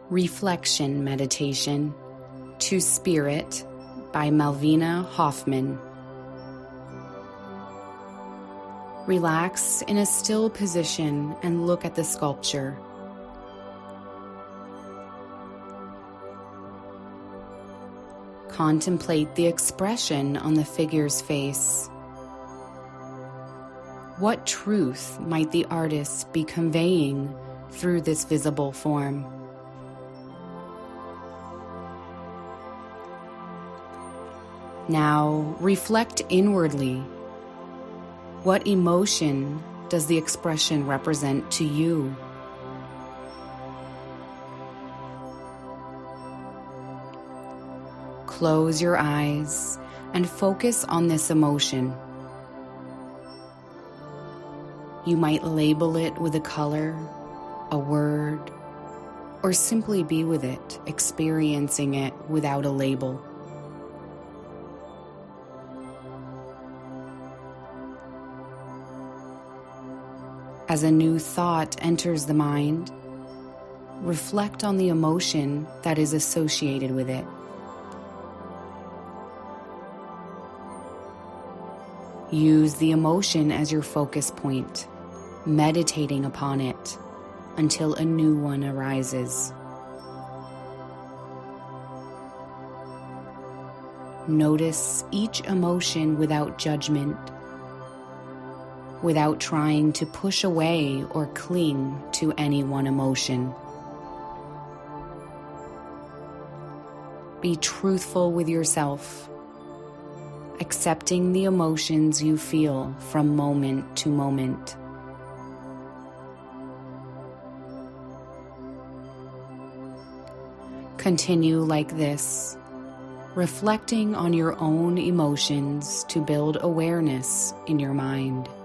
Reflection Meditation to Spirit by Malvina Hoffman. Relax in a still position and look at the sculpture. Contemplate the expression on the figure's face. What truth might the artist be conveying through this visible form? Now reflect inwardly. What emotion does the expression represent to you? Close your eyes and focus on this emotion. You might label it with a color, a word, or simply be with it, experiencing it without a label. As a new thought enters the mind, reflect on the emotion that is associated with it. Use the emotion as your focus point, meditating upon it until a new one arises. Notice each emotion without judgment, without trying to push away or cling to any one emotion. Be truthful with yourself, accepting the emotions you feel from moment to moment. Continue like this, reflecting on your own emotions to build awareness in your mind.